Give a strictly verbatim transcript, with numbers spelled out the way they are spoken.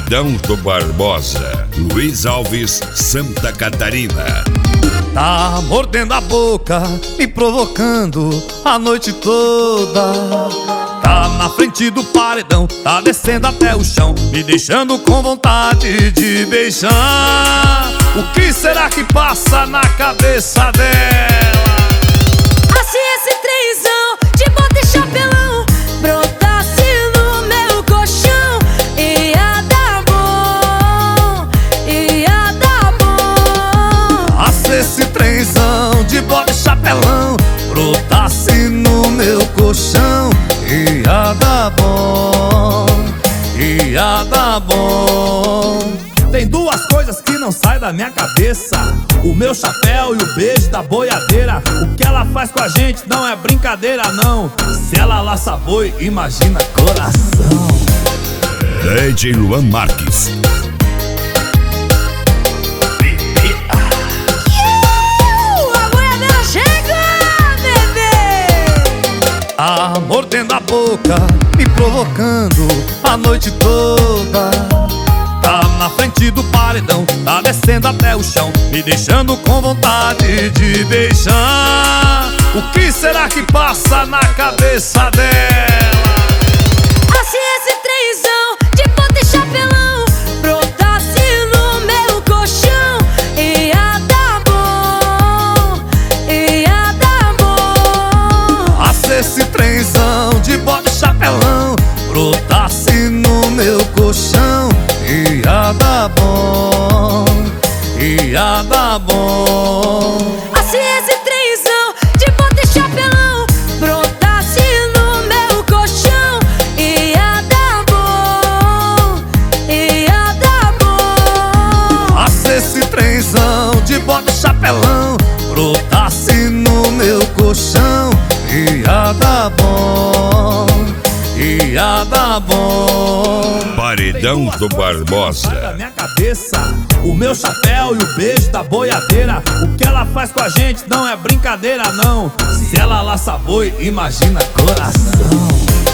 Paredão do Barbosa, Luiz Alves, Santa Catarina. Tá mordendo a boca, me provocando a noite toda. Tá na frente do paredão, tá descendo até o chão, me deixando com vontade de beijar. O que será que passa na cabeça dela? Se esse trenzão de bota e chapelão brotasse no meu colchão, ia dar bom, ia dar bom. Ah, se esse trenzão de bota e chapelão brotasse no meu colchão, ia dar bom, ia dar bom. Tem duas coisas que não saem da minha cabeça: o meu chapéu e o beijo da boiadeira. O que ela faz com a gente não é brincadeira, não. Se ela laça boi, imagina coração. D J Luan Marques. Uh, a boiadeira chega, bebê! Ah, mordendo a boca, me provocando a noite toda. Tá na frente do paredão, tá descendo até o chão, me deixando com vontade de beijar. O que será que passa na cabeça dela? Ah, se esse trenzão de bota e chapelão brotasse no meu colchão, ia dar bom, ia dar bom. Ah, se esse trenzão de bota e chapelão brotasse no meu colchão, ia dar bom, ia dar bom. Ah, se esse trenzão de bota e chapelão brotasse no meu colchão, ia dar bom, ia dar bom. Ah, se esse trenzão de bota e chapelão brotasse no meu colchão, ia dar bom, ia dar bom. Paredão do Barbosa. Da minha cabeça, o meu chapéu e o beijo da boiadeira. O que ela faz com a gente não é brincadeira, não. Se ela laça boi, imagina coração.